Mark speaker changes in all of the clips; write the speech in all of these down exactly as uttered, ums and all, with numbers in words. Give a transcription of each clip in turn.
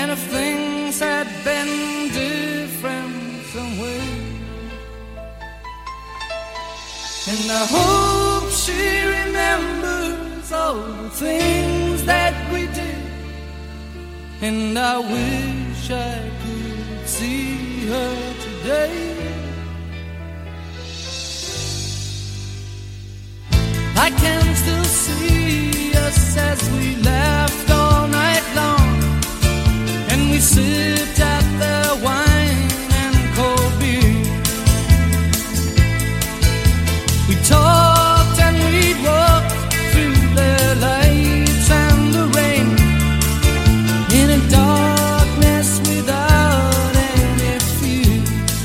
Speaker 1: And if things had been different somewhere, and I hope she remembers all the things that we did. And I wish I could see her today. I can still see us as we laughed all night long, and we sipped at the wine and cold beer. We talked and we'd walked through the lights and the rain, in a darkness without any fear.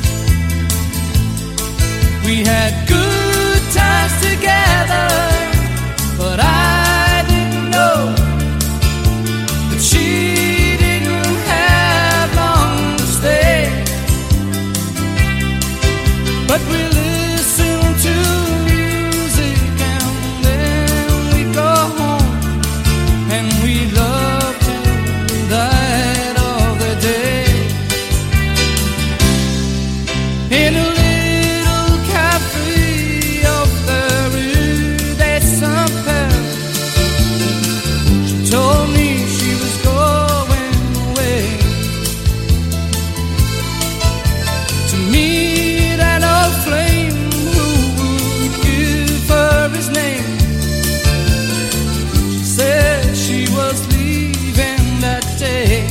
Speaker 1: We had good times together, but I didn't know that she didn't have long to stay. But we listened to music and then we'd go home, and we loved till the light of the day. In a little cafe off the Rue des Saints-Pères, she told me she was going away to meet an old flame who would give her his name. She said she was leaving that day.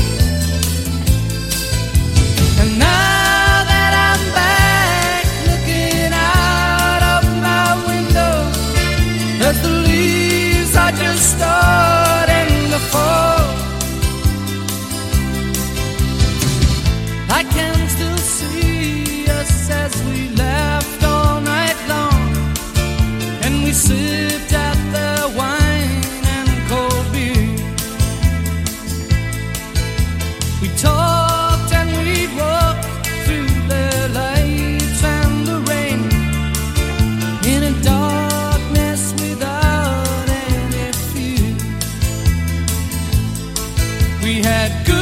Speaker 1: And now that I'm back, looking out of my window, as the leaves are just starting to fall, I can still see us as we laughed all night long, and we sipped at the wine and cold beer. We talked and we'd walked through the lights and the rain, in a darkness without any fear. We had good